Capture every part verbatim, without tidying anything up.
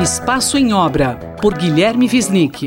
Espaço em Obra, por Guilherme Wisnik.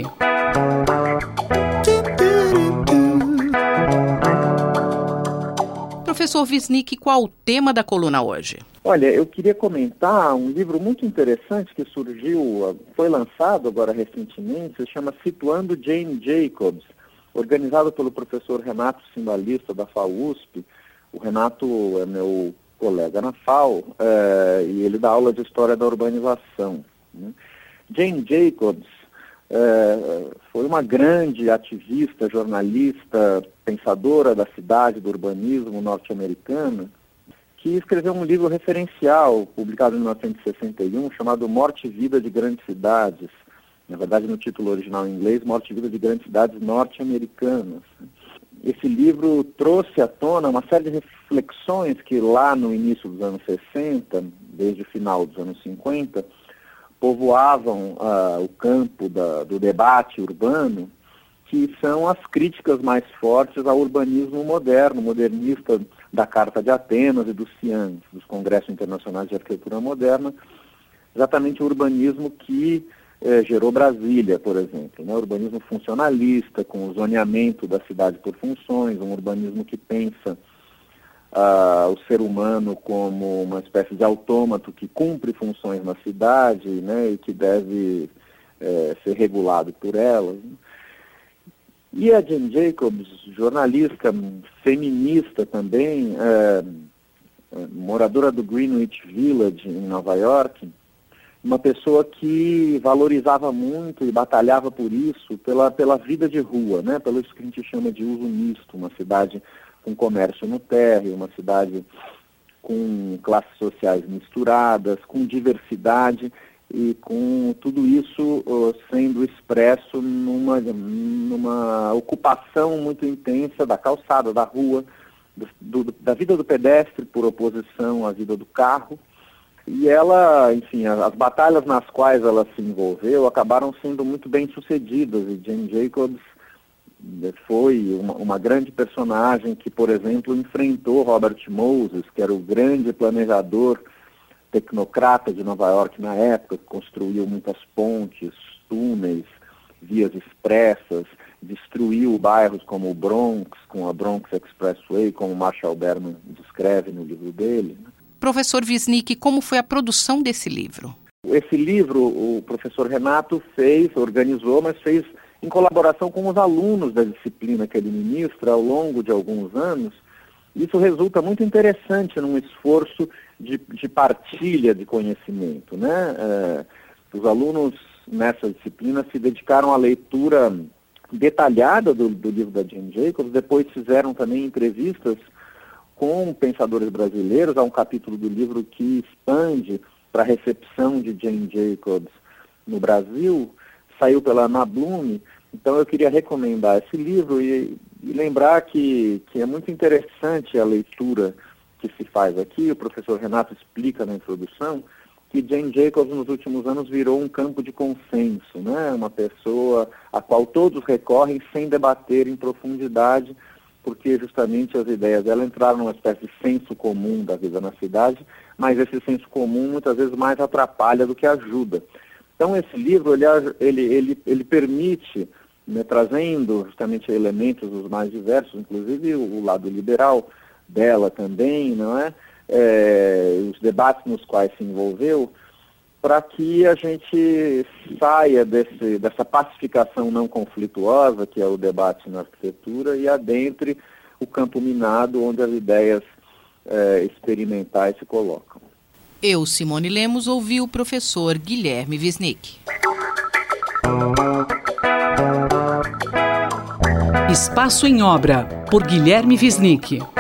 Professor Wisnik, qual o tema da coluna hoje? Olha, eu queria comentar um livro muito interessante que surgiu, foi lançado agora recentemente, se chama Situando Jane Jacobs, organizado pelo professor Renato Cimbalista da F A U S P. O Renato é meu colega na F A U é, e ele dá aula de História da Urbanização. Né? Jane Jacobs é, foi uma grande ativista, jornalista, pensadora da cidade, do urbanismo norte-americana, que escreveu um livro referencial, publicado em mil novecentos e sessenta e um, chamado Morte e Vida de Grandes Cidades. Na verdade, no título original em inglês, Morte e Vida de Grandes Cidades Norte-Americanas. Esse livro trouxe à tona uma série de reflexões que lá no início dos anos sessenta, desde o final dos anos cinquenta, povoavam uh, o campo da, do debate urbano, que são as críticas mais fortes ao urbanismo moderno, modernista da Carta de Atenas e do CIAN, dos Congressos Internacionais de Arquitetura Moderna, exatamente o urbanismo que eh, gerou Brasília, por exemplo, né? O urbanismo funcionalista, com o zoneamento da cidade por funções, um urbanismo que pensa ah, o ser humano como uma espécie de autômato que cumpre funções na cidade, né, e que deve eh, ser regulado por elas. E a Jane Jacobs, jornalista, feminista também, é, moradora do Greenwich Village, em Nova York, uma pessoa que valorizava muito e batalhava por isso, pela, pela vida de rua, né? Pelo isso que a gente chama de uso misto, uma cidade com comércio no térreo, uma cidade com classes sociais misturadas, com diversidade, e com tudo isso uh, sendo expresso numa, numa ocupação muito intensa da calçada, da rua, do, do, da vida do pedestre por oposição à vida do carro. E ela, enfim, as, as batalhas nas quais ela se envolveu acabaram sendo muito bem sucedidas, e Jane Jacobs foi uma, uma grande personagem que, por exemplo, enfrentou Robert Moses, que era o grande planejador tecnocrata de Nova York na época, que construiu muitas pontes, túneis, vias expressas, destruiu bairros como o Bronx, com a Bronx Expressway, como Marshall Berman descreve no livro dele. Professor Wisnik, como foi a produção desse livro? Esse livro o professor Renato fez, organizou, mas fez em colaboração com os alunos da disciplina que ele ministra ao longo de alguns anos. Isso resulta muito interessante num esforço de, de partilha de conhecimento, né? É, os alunos nessa disciplina se dedicaram à leitura detalhada do, do livro da Jane Jacobs, depois fizeram também entrevistas com pensadores brasileiros. Há um capítulo do livro que expande para a recepção de Jane Jacobs no Brasil, saiu pela Ana Bloom. Então eu queria recomendar esse livro e, e lembrar que, que é muito interessante a leitura que se faz aqui. O professor Renato explica na introdução que Jane Jacobs nos últimos anos virou um campo de consenso, né? Uma pessoa a qual todos recorrem sem debater em profundidade, porque justamente as ideias dela entraram numa espécie de senso comum da vida na cidade, mas esse senso comum muitas vezes mais atrapalha do que ajuda. Então esse livro, ele, ele, ele, ele permite, né, trazendo justamente elementos os mais diversos, inclusive o, o lado liberal dela também, não é? É, os debates nos quais se envolveu, para que a gente saia desse, dessa pacificação não conflituosa, que é o debate na arquitetura, e adentre o campo minado, onde as ideias é, experimentais se colocam. Eu, Simone Lemos, ouvi o professor Guilherme Wisnik. Espaço em Obra, por Guilherme Wisnik.